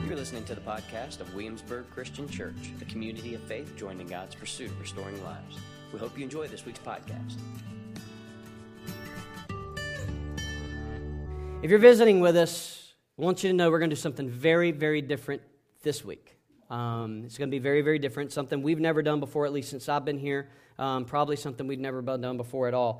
You're listening to the podcast of Williamsburg Christian Church, a community of faith joined in God's pursuit of restoring lives. We hope you enjoy this week's podcast. If you're visiting with us, I want you to know we're going to do something very, very different this week. It's going to be very, very different, something we've never done before, at least since I've been here, probably something we've never done before at all.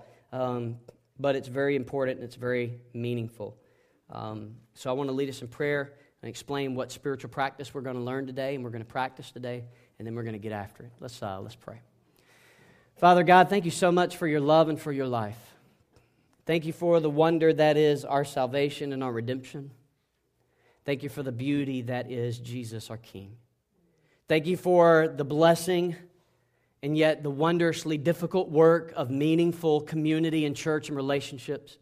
But it's very important and it's very meaningful. So I want to lead us in prayer and explain what spiritual practice we're going to learn today and we're going to practice today, and then we're going to get after it. Let's pray. Father God, thank you so much for your love and for your life. Thank you for the wonder that is our salvation and our redemption. Thank you for the beauty that is Jesus, our King. Thank you for the blessing and yet the wondrously difficult work of meaningful community and church and relationships.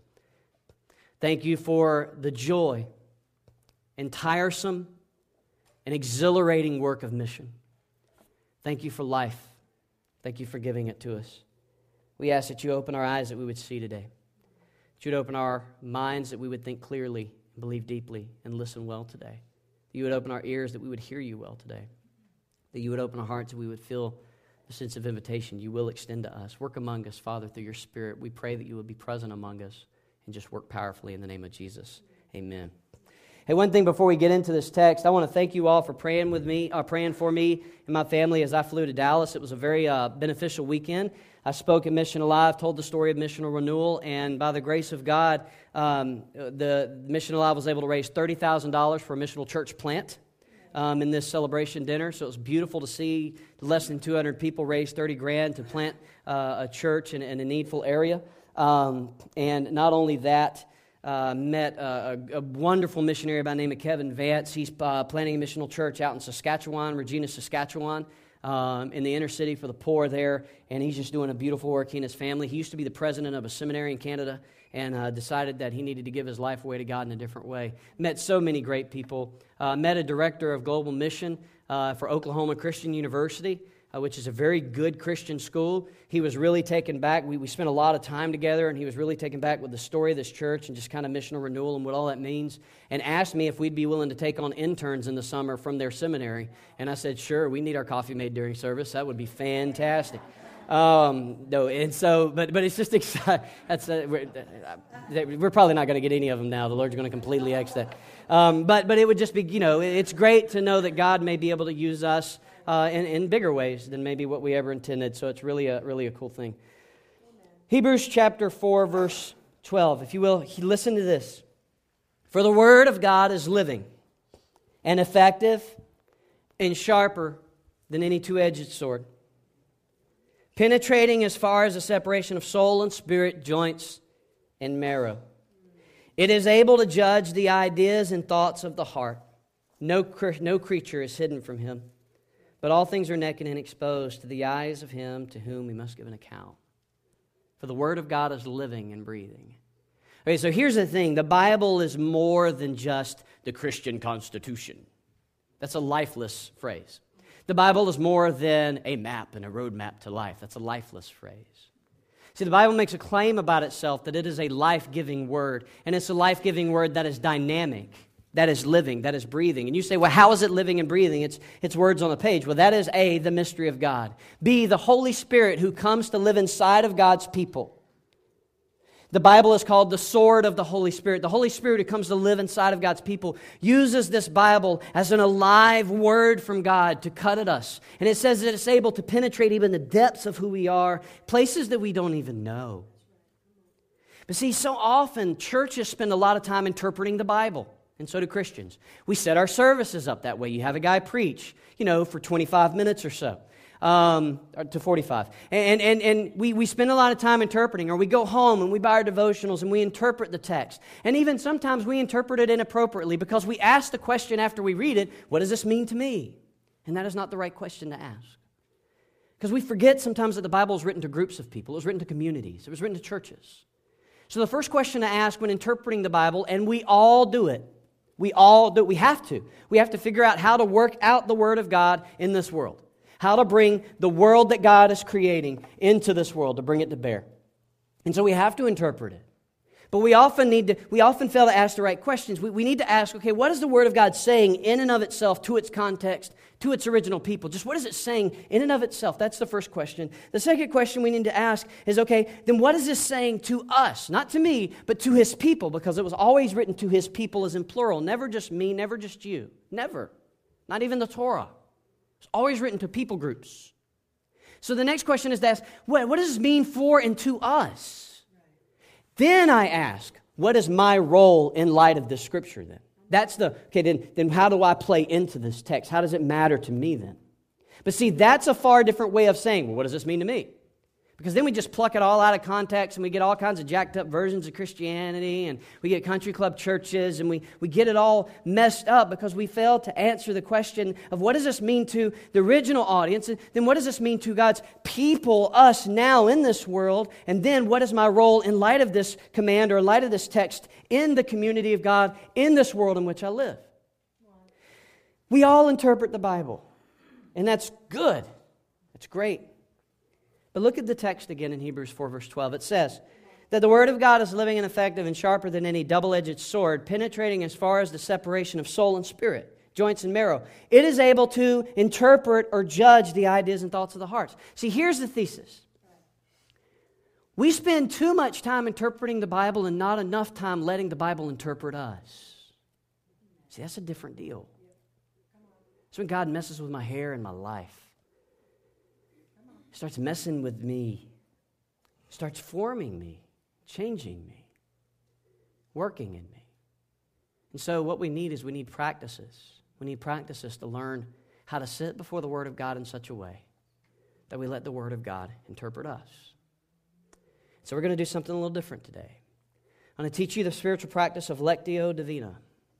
Thank you for the joy and tiresome and exhilarating work of mission. Thank you for life. Thank you for giving it to us. We ask that you open our eyes that we would see today. That you'd open our minds that we would think clearly, and believe deeply, and listen well today. That you would open our ears that we would hear you well today. That you would open our hearts that we would feel the sense of invitation you will extend to us. Work among us, Father, through your Spirit. We pray that you would be present among us and just work powerfully in the name of Jesus. Amen. Hey, one thing before we get into this text, I want to thank you all for praying for me and my family as I flew to Dallas. It was a very beneficial weekend. I spoke at Mission Alive, told the story of missional renewal, and by the grace of God, the Mission Alive was able to raise $30,000 for a missional church plant in this celebration dinner. So it was beautiful to see less than 200 people raise $30,000 to plant a church in a needful area. And not only that, met a wonderful missionary by the name of Kevin Vance. He's planting a missional church out in Saskatchewan, Regina, Saskatchewan, in the inner city for the poor there, and he's just doing a beautiful work, he and his family. He used to be the president of a seminary in Canada and decided that he needed to give his life away to God in a different way. Met so many great people. Met a director of global mission for Oklahoma Christian University, which is a very good Christian school. He was really taken back. We spent a lot of time together, and he was really taken back with the story of this church and just kind of missional renewal and what all that means, and asked me if we'd be willing to take on interns in the summer from their seminary. And I said, sure, we need our coffee made during service. That would be fantastic. No, and so, but it's just exciting. We're probably not going to get any of them now. The Lord's going to completely X that. But it would just be, it's great to know that God may be able to use us in bigger ways than maybe what we ever intended. So it's really a cool thing. Amen. Hebrews chapter 4, verse 12. If you will, listen to this. For the word of God is living and effective and sharper than any two-edged sword, penetrating as far as the separation of soul and spirit, joints and marrow. It is able to judge the ideas and thoughts of the heart. No creature is hidden from him, but all things are naked and exposed to the eyes of him to whom we must give an account. For the word of God is living and breathing. Okay, so here's the thing. The Bible is more than just the Christian Constitution. That's a lifeless phrase. The Bible is more than a map and a roadmap to life. That's a lifeless phrase. See, the Bible makes a claim about itself that it is a life-giving word, and it's a life-giving word that is dynamic, that is living, that is breathing. And you say, well, how is it living and breathing? It's words on a page. Well, that is A, the mystery of God. B, the Holy Spirit who comes to live inside of God's people. The Bible is called the sword of the Holy Spirit. The Holy Spirit who comes to live inside of God's people uses this Bible as an alive word from God to cut at us. And it says that it's able to penetrate even the depths of who we are, places that we don't even know. But see, so often churches spend a lot of time interpreting the Bible. And so do Christians. We set our services up that way. You have a guy preach, for 25 minutes or so, to 45. And we spend a lot of time interpreting, or we go home and we buy our devotionals and we interpret the text. And even sometimes we interpret it inappropriately because we ask the question after we read it, what does this mean to me? And that is not the right question to ask. Because we forget sometimes that the Bible is written to groups of people. It was written to communities. It was written to churches. So the first question to ask when interpreting the Bible, and we all do it, we have to. We have to figure out how to work out the Word of God in this world. How to bring the world that God is creating into this world, to bring it to bear. And so we have to interpret it. But we often fail to ask the right questions. We need to ask, okay, what is the Word of God saying in and of itself to its context, to its original people? Just what is it saying in and of itself? That's the first question. The second question we need to ask is, okay, then what is this saying to us? Not to me, but to His people, because it was always written to His people as in plural. Never just me, never just you. Never. Not even the Torah. It's always written to people groups. So the next question is to ask, what does this mean for and to us? Then I ask, what is my role in light of this Scripture then? Then how do I play into this text? How does it matter to me then? But see, that's a far different way of saying, well, what does this mean to me? Because then we just pluck it all out of context and we get all kinds of jacked up versions of Christianity and we get country club churches and we get it all messed up because we fail to answer the question of what does this mean to the original audience, and then what does this mean to God's people, us now in this world, and then what is my role in light of this command or in light of this text in the community of God in this world in which I live. We all interpret the Bible, and that's good. That's great. But look at the text again in Hebrews 4, verse 12. It says that the Word of God is living and effective and sharper than any double-edged sword, penetrating as far as the separation of soul and spirit, joints and marrow. It is able to interpret or judge the ideas and thoughts of the hearts. See, here's the thesis. We spend too much time interpreting the Bible and not enough time letting the Bible interpret us. See, that's a different deal. That's when God messes with my hair and my life. Starts messing with me, starts forming me, changing me, working in me. And so what we need is we need practices. We need practices to learn how to sit before the Word of God in such a way that we let the Word of God interpret us. So we're going to do something a little different today. I'm going to teach you the spiritual practice of Lectio Divina.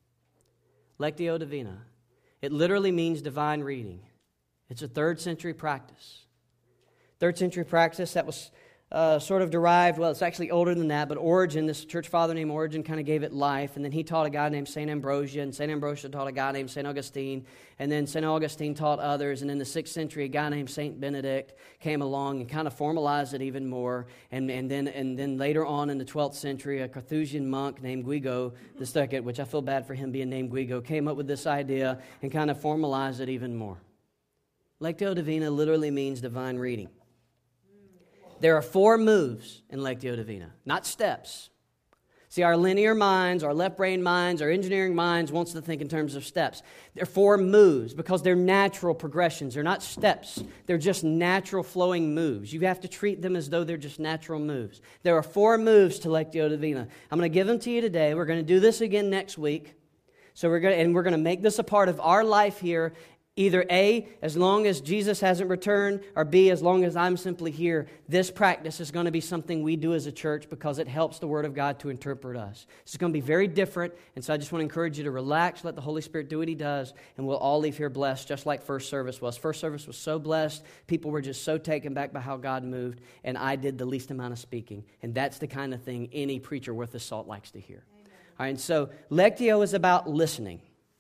Lectio Divina. It literally means divine reading. It's a 3rd century practice. 3rd century practice that was sort of derived, well, it's actually older than that, but Origen, this church father named Origen, kind of gave it life, and then he taught a guy named St. Ambrosia, and St. Ambrosia taught a guy named St. Augustine, and then St. Augustine taught others, and in the 6th century, a guy named St. Benedict came along and kind of formalized it even more, and then later on in the 12th century, a Carthusian monk named Guido II, which I feel bad for him being named Guido, came up with this idea and kind of formalized it even more. Lectio Divina literally means divine reading. There are 4 moves in Lectio Divina, not steps. See, our linear minds, our left-brain minds, our engineering minds wants to think in terms of steps. They're 4 moves because they're natural progressions. They're not steps. They're just natural flowing moves. You have to treat them as though they're just natural moves. There are 4 moves to Lectio Divina. I'm going to give them to you today. We're going to do this again next week. So we're going to make this a part of our life here. Either A, as long as Jesus hasn't returned, or B, as long as I'm simply here. This practice is going to be something we do as a church because it helps the Word of God to interpret us. It's going to be very different, and so I just want to encourage you to relax, let the Holy Spirit do what He does, and we'll all leave here blessed, just like first service was. First service was so blessed, people were just so taken back by how God moved, and I did the least amount of speaking. And that's the kind of thing any preacher worth his salt likes to hear. Amen. All right, and so Lectio is about listening.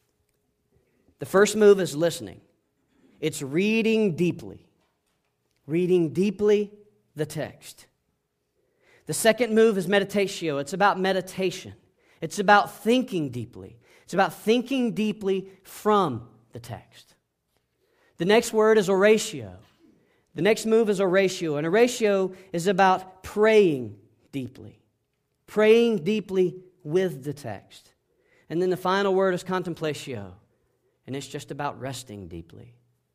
The first move is listening. It's reading deeply the text. The second move is meditatio. It's about meditation. It's about thinking deeply. It's about thinking deeply from the text. The next word is oratio. The next move is oratio. And oratio is about praying deeply with the text. And then the final word is contemplatio. And it's just about resting deeply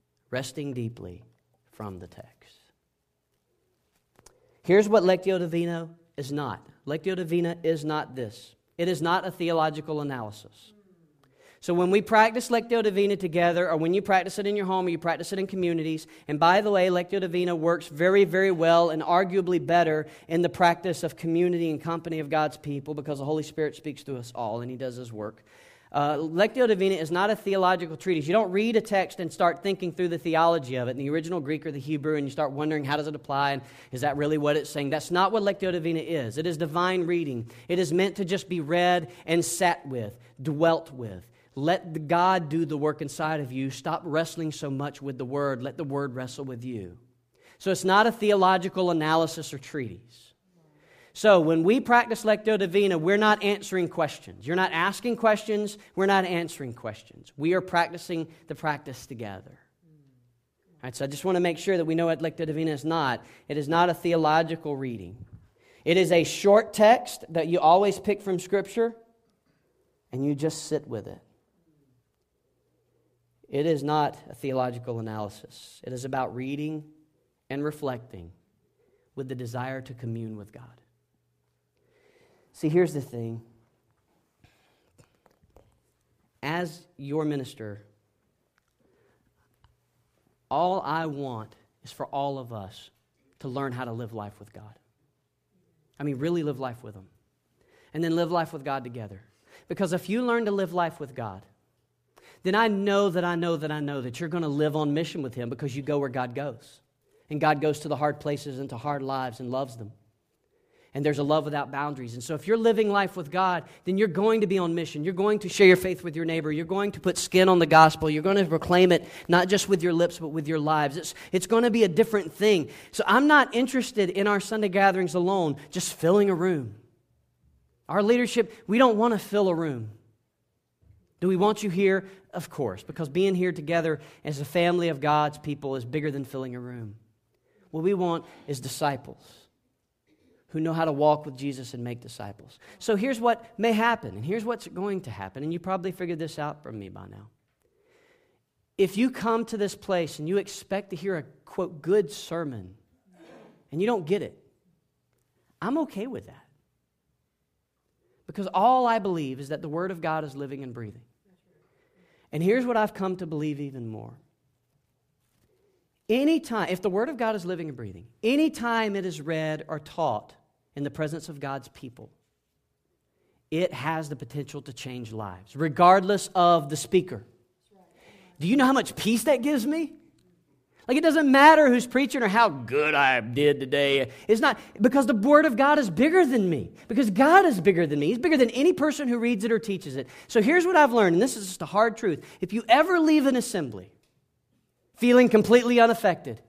from the text. Here's what Lectio Divina is not. Lectio Divina is not this. It is not a theological analysis. So when we practice Lectio Divina together, or when you practice it in your home, or you practice it in communities, and by the way, Lectio Divina works very, very well and arguably better in the practice of community and company of God's people because the Holy Spirit speaks to us all and He does His work. Lectio Divina is not a theological treatise. You don't read a text and start thinking through the theology of it in the original Greek or the Hebrew, and you start wondering how does it apply and is that really what it's saying. That's not what Lectio Divina is. It is divine reading. It is meant to just be read and sat with, dwelt with. Let God do the work inside of you. Stop wrestling so much with the Word. Let the Word wrestle with you. So it's not a theological analysis or treatise. So when we practice Lectio Divina, we're not answering questions. You're not asking questions. We're not answering questions. We are practicing the practice together. All right, so I just want to make sure that we know what Lectio Divina is not. It is not a theological reading. It is a short text that you always pick from Scripture, and you just sit with it. It is not a theological analysis. It is about reading and reflecting with the desire to commune with God. See, here's the thing. As your minister, all I want is for all of us to learn how to live life with God. I mean, really live life with Him. And then live life with God together. Because if you learn to live life with God, then I know that you're going to live on mission with Him because you go where God goes. And God goes to the hard places and to hard lives and loves them. And there's a love without boundaries. And so if you're living life with God, then you're going to be on mission. You're going to share your faith with your neighbor. You're going to put skin on the gospel. You're going to proclaim it not just with your lips, but with your lives. It's going to be a different thing. So I'm not interested in our Sunday gatherings alone, just filling a room. Our leadership, we don't want to fill a room. Do we want you here? Of course, because being here together as a family of God's people is bigger than filling a room. What we want is disciples who know how to walk with Jesus and make disciples. So here's what may happen, and here's what's going to happen, and you probably figured this out from me by now. If you come to this place and you expect to hear a, quote, good sermon, and you don't get it, I'm okay with that. Because all I believe is that the Word of God is living and breathing. And here's what I've come to believe even more. Anytime, if the Word of God is living and breathing, anytime it is read or taught in the presence of God's people, it has the potential to change lives, regardless of the speaker. Do you know how much peace that gives me? Like, it doesn't matter who's preaching or how good I did today. It's not, because the Word of God is bigger than me. Because God is bigger than me. He's bigger than any person who reads it or teaches it. So here's what I've learned, and this is just a hard truth. If you ever leave an assembly feeling completely unaffected,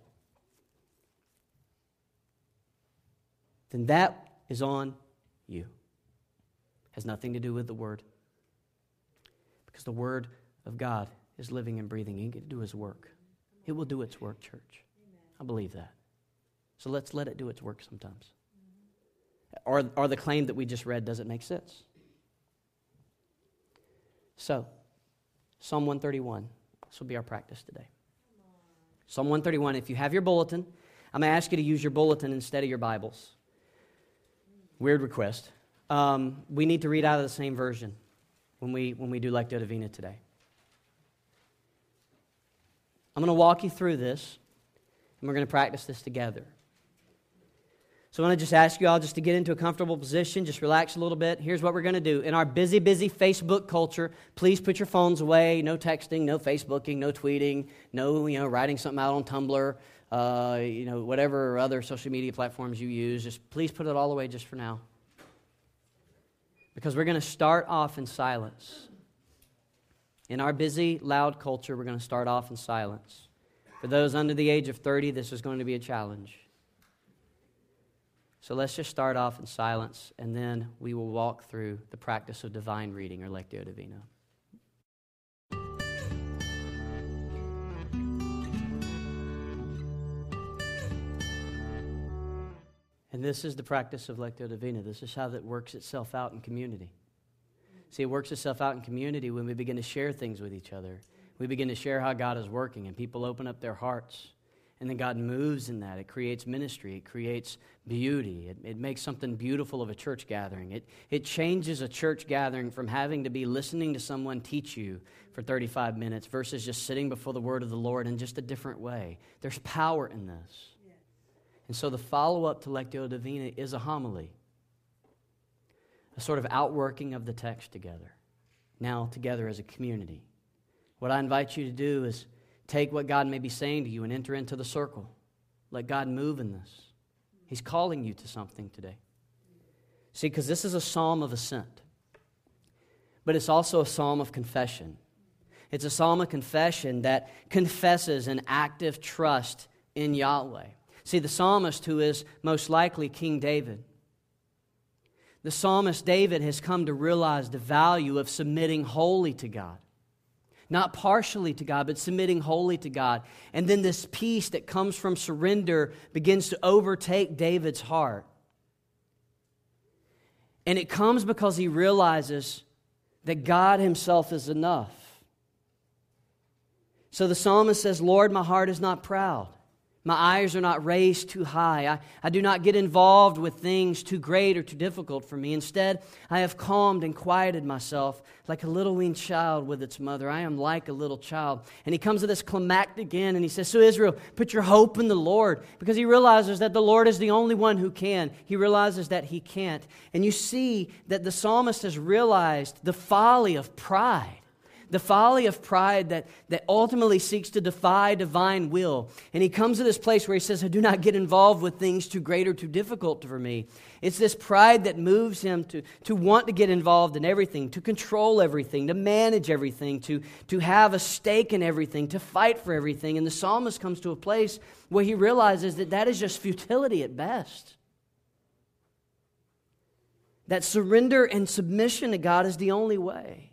then that is on you. Has nothing to do with the Word. Because the Word of God is living and breathing. He can do His work. It will do its work, church. I believe that. So let's let it do its work sometimes. Or the claim that we just read doesn't make sense. So, Psalm 131. This will be our practice today. Psalm 131. If you have your bulletin, I'm going to ask you to use your bulletin instead of your Bibles. Weird request. We need to read out of the same version when we do Lectio Divina today. I'm going to walk you through this, and we're going to practice this together. So I want to just ask you all just to get into a comfortable position, just relax a little bit. Here's what we're going to do. In our busy Facebook culture, please put your phones away. No texting, no Facebooking, no tweeting, no writing something out on Tumblr, whatever other social media platforms you use. Just please put it all away just for now. Because we're going to start off in silence. In our busy, loud culture, we're going to start off in silence. For those under the age of 30, this is going to be a challenge. So let's just start off in silence, and then we will walk through the practice of divine reading, or Lectio Divina. And this is the practice of Lectio Divina. This is how that works itself out in community. See, it works itself out in community when we begin to share things with each other. We begin to share how God is working, and people open up their hearts. And then God moves in that. It creates ministry. It creates beauty. It makes something beautiful of a church gathering. It changes a church gathering from having to be listening to someone teach you for 35 minutes versus just sitting before the word of the Lord in just a different way. There's power in this. Yes. And so the follow-up to Lectio Divina is a homily. A sort of outworking of the text together. Now together as a community. What I invite you to do is take what God may be saying to you and enter into the circle. Let God move in this. He's calling you to something today. See, because this is a psalm of ascent. But it's also a psalm of confession. It's a psalm of confession that confesses an active trust in Yahweh. See, the psalmist, who is most likely King David, The psalmist David has come to realize the value of submitting wholly to God. Not partially to God, but submitting wholly to God. And then this peace that comes from surrender begins to overtake David's heart. And it comes because he realizes that God Himself is enough. So the psalmist says, Lord, my heart is not proud. My eyes are not raised too high. I do not get involved with things too great or too difficult for me. Instead, I have calmed and quieted myself like a little weaned child with its mother. I am like a little child. And he comes to this climactic end and he says, so Israel, put your hope in the Lord. Because he realizes that the Lord is the only one who can. He realizes that he can't. And you see that the psalmist has realized the folly of pride. The folly of pride that ultimately seeks to defy divine will. And he comes to this place where he says, I do not get involved with things too great or too difficult for me. It's this pride that moves him to want to get involved in everything, to control everything, to manage everything, to have a stake in everything, to fight for everything. And the psalmist comes to a place where he realizes that is just futility at best. That surrender and submission to God is the only way.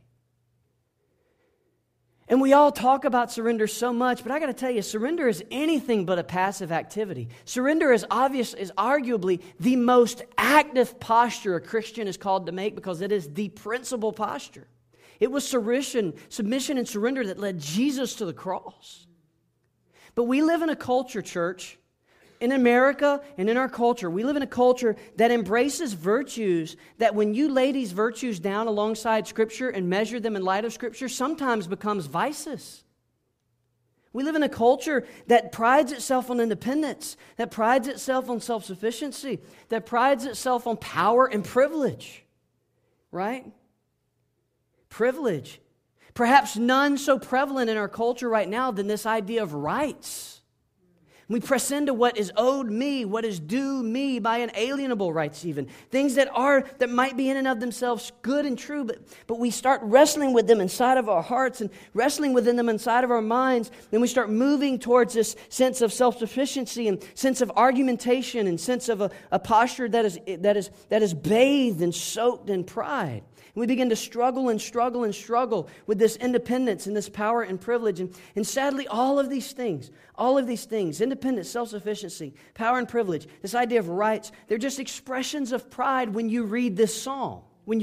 And we all talk about surrender so much, but I got to tell you, surrender is anything but a passive activity. Surrender is arguably the most active posture a Christian is called to make because it is the principal posture. It was submission and surrender that led Jesus to the cross. But we live in a culture, church, in America and in our culture, we live in a culture that embraces virtues that when you lay these virtues down alongside Scripture and measure them in light of Scripture, sometimes becomes vices. We live in a culture that prides itself on independence, that prides itself on self-sufficiency, that prides itself on power and privilege, right? Privilege. Perhaps none so prevalent in our culture right now than this idea of rights. We press into what is owed me, what is due me by inalienable rights even. Things that might be in and of themselves good and true, but we start wrestling with them inside of our hearts and wrestling within them inside of our minds. Then we start moving towards this sense of self-sufficiency and sense of argumentation and sense of a posture that is bathed and soaked in pride. We begin to struggle with this independence and this power and privilege. And sadly, all of these things, independence, self-sufficiency, power and privilege, this idea of rights, they're just expressions of pride when you read this psalm.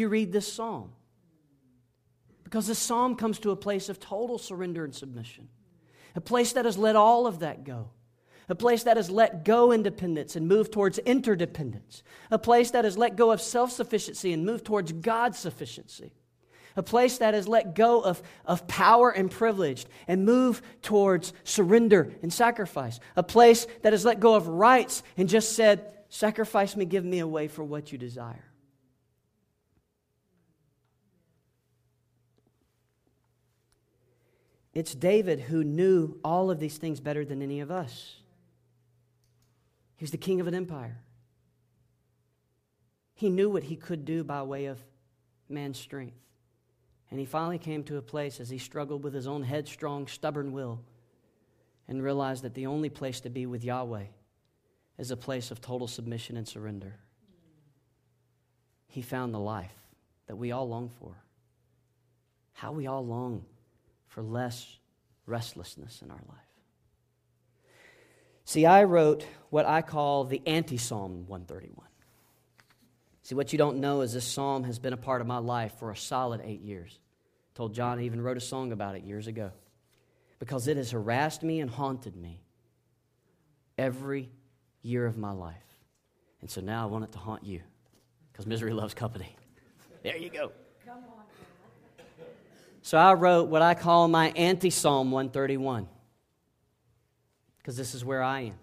Because this psalm comes to a place of total surrender and submission. A place that has let all of that go. A place that has let go independence and moved towards interdependence. A place that has let go of self-sufficiency and moved towards God's sufficiency. A place that has let go of power and privilege and moved towards surrender and sacrifice. A place that has let go of rights and just said, sacrifice me, give me away for what you desire. It's David who knew all of these things better than any of us. He was the king of an empire. He knew what he could do by way of man's strength. And he finally came to a place as he struggled with his own headstrong, stubborn will and realized that the only place to be with Yahweh is a place of total submission and surrender. He found the life that we all long for. How we all long for less restlessness in our life. See, I wrote what I call the anti-Psalm 131. See, what you don't know is this psalm has been a part of my life for a solid 8 years. I told John I even wrote a song about it years ago. Because it has harassed me and haunted me every year of my life. And so now I want it to haunt you. Because misery loves company. There you go. Come on. So I wrote what I call my anti-Psalm 131. Because this is where I am.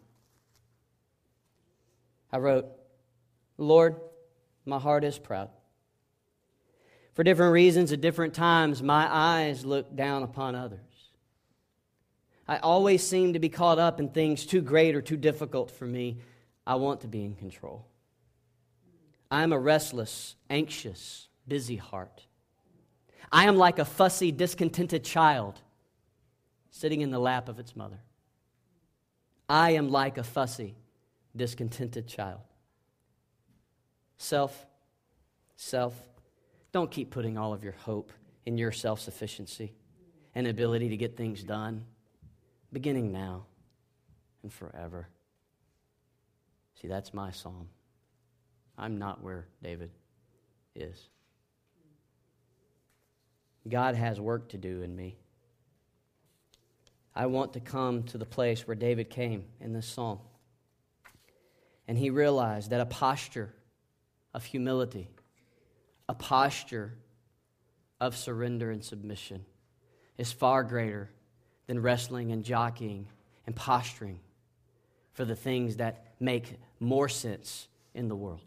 I wrote, Lord, my heart is proud. For different reasons at different times, my eyes look down upon others. I always seem to be caught up in things too great or too difficult for me. I want to be in control. I am a restless, anxious, busy heart. I am like a fussy, discontented child sitting in the lap of its mother. I am like a fussy, discontented child. Self, self. Don't keep putting all of your hope in your self-sufficiency and ability to get things done, beginning now and forever. See, that's my psalm. I'm not where David is. God has work to do in me. I want to come to the place where David came in this psalm. And he realized that a posture of humility, a posture of surrender and submission is far greater than wrestling and jockeying and posturing for the things that make more sense in the world.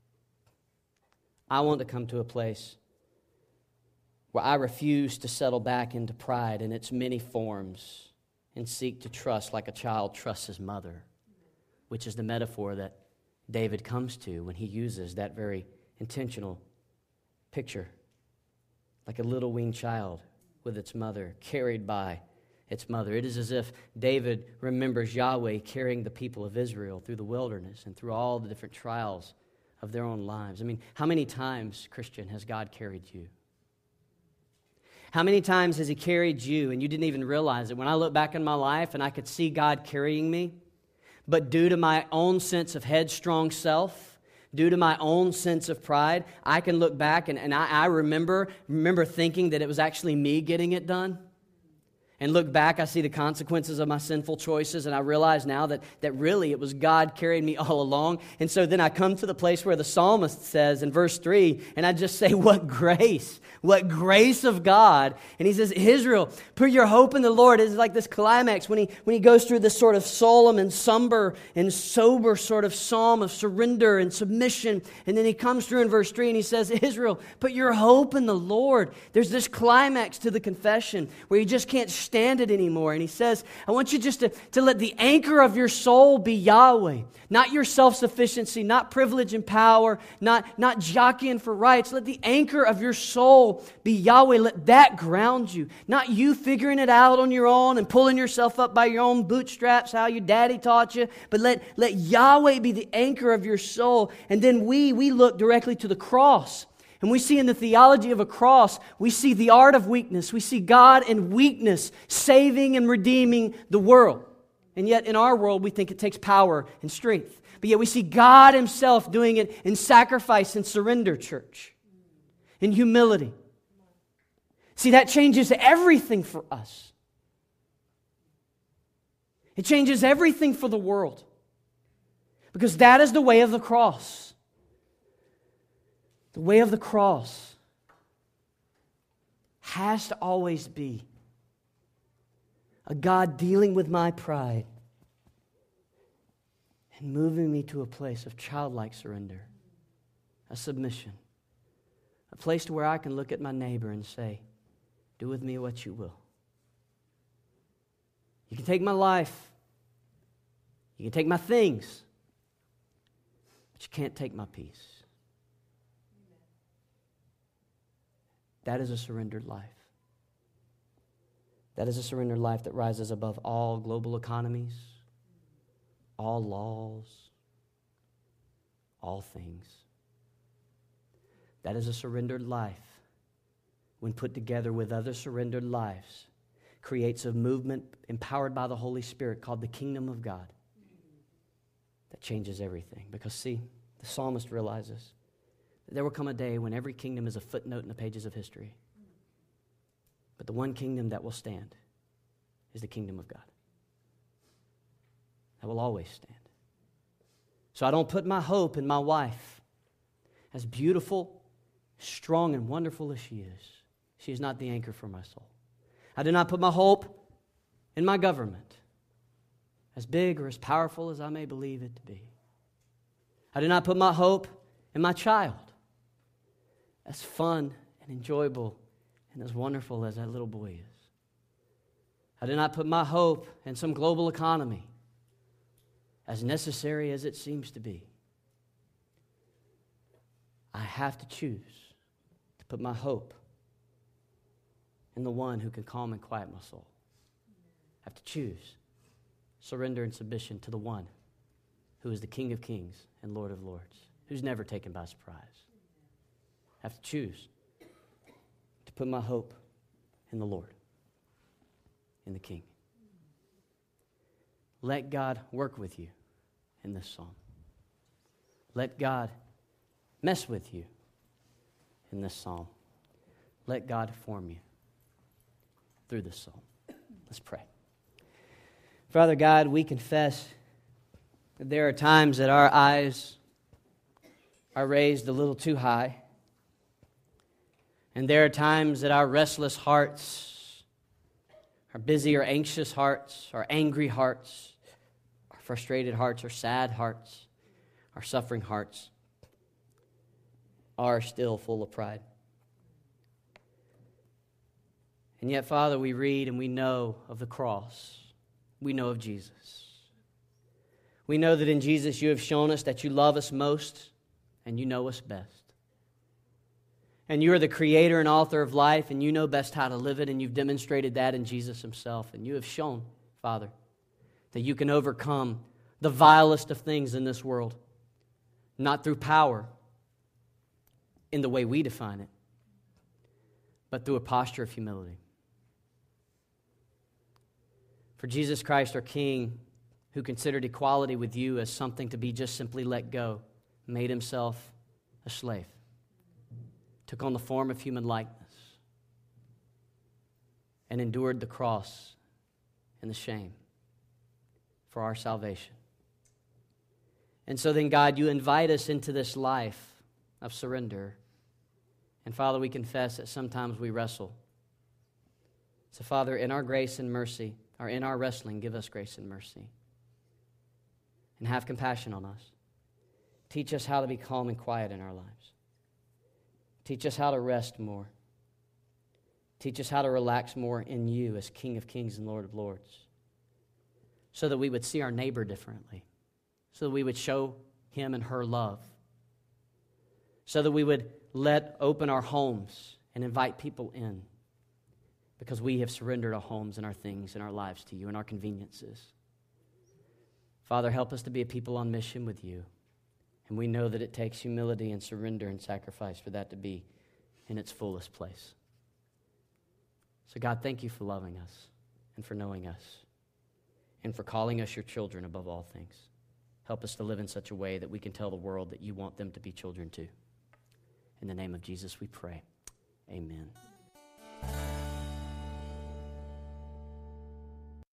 I want to come to a place where I refuse to settle back into pride in its many forms and seek to trust like a child trusts his mother, which is the metaphor that David comes to when he uses that very intentional picture. Like a little weaned child with its mother, carried by its mother. It is as if David remembers Yahweh carrying the people of Israel through the wilderness and through all the different trials of their own lives. I mean, how many times, Christian, has God carried you? How many times has He carried you and you didn't even realize it? When I look back in my life and I could see God carrying me, but due to my own sense of headstrong self, due to my own sense of pride, I can look back and I remember thinking that it was actually me getting it done. And look back, I see the consequences of my sinful choices, and I realize now that really it was God carrying me all along. And so then I come to the place where the psalmist says in verse 3, and I just say, what grace of God. And he says, Israel, put your hope in the Lord. It's like this climax when he goes through this sort of solemn and somber and sober sort of psalm of surrender and submission. And then he comes through in verse 3 and he says, Israel, put your hope in the Lord. There's this climax to the confession where you just can't stand it anymore. And he says, I want you just to let the anchor of your soul be Yahweh, not your self-sufficiency, not privilege and power, not jockeying for rights. Let the anchor of your soul be Yahweh. Let that ground you, not you figuring it out on your own and pulling yourself up by your own bootstraps, how your daddy taught you, but let Yahweh be the anchor of your soul. And then we look directly to the cross. And we see in the theology of a cross, we see the art of weakness. We see God in weakness saving and redeeming the world. And yet in our world, we think it takes power and strength. But yet we see God Himself doing it in sacrifice and surrender, church. In humility. See, that changes everything for us. It changes everything for the world. Because that is the way of the cross. The way of the cross has to always be a God dealing with my pride and moving me to a place of childlike surrender, a submission, a place to where I can look at my neighbor and say, do with me what you will. You can take my life, you can take my things, but you can't take my peace. That is a surrendered life. That is a surrendered life that rises above all global economies, all laws, all things. That is a surrendered life, when put together with other surrendered lives, creates a movement empowered by the Holy Spirit called the kingdom of God that changes everything. Because see, the psalmist realizes there will come a day when every kingdom is a footnote in the pages of history. But the one kingdom that will stand is the kingdom of God. That will always stand. So I don't put my hope in my wife. As beautiful, strong, and wonderful as she is not the anchor for my soul. I do not put my hope in my government, as big or as powerful as I may believe it to be. I do not put my hope in my child, as fun and enjoyable and as wonderful as that little boy is. I do not put my hope in some global economy, as necessary as it seems to be. I have to choose to put my hope in the one who can calm and quiet my soul. I have to choose surrender and submission to the one who is the King of Kings and Lord of Lords, who's never taken by surprise. have to choose to put my hope in the Lord, in the King. Let God work with you in this psalm. Let God mess with you in this psalm. Let God form you through this psalm. Let's pray. Father God, we confess that there are times that our eyes are raised a little too high. And there are times that our restless hearts, our busy or anxious hearts, our angry hearts, our frustrated hearts, our sad hearts, our suffering hearts are still full of pride. And yet, Father, we read and we know of the cross. We know of Jesus. We know that in Jesus you have shown us that you love us most and you know us best. And you are the creator and author of life, and you know best how to live it, and you've demonstrated that in Jesus himself. And you have shown, Father, that you can overcome the vilest of things in this world, not through power in the way we define it, but through a posture of humility. For Jesus Christ, our King, who considered equality with you as something to be just simply let go, made himself a slave, took on the form of human likeness, and endured the cross and the shame for our salvation. And so then, God, you invite us into this life of surrender. And Father, we confess that sometimes we wrestle. So Father, in our grace and mercy, or in our wrestling, give us grace and mercy. And have compassion on us. Teach us how to be calm and quiet in our lives. Teach us how to rest more. Teach us how to relax more in you as King of Kings and Lord of Lords. So that we would see our neighbor differently. So that we would show him and her love. So that we would let open our homes and invite people in. Because we have surrendered our homes and our things and our lives to you and our conveniences. Father, help us to be a people on mission with you. And we know that it takes humility and surrender and sacrifice for that to be in its fullest place. So God, thank you for loving us and for knowing us and for calling us your children above all things. Help us to live in such a way that we can tell the world that you want them to be children too. In the name of Jesus we pray. Amen.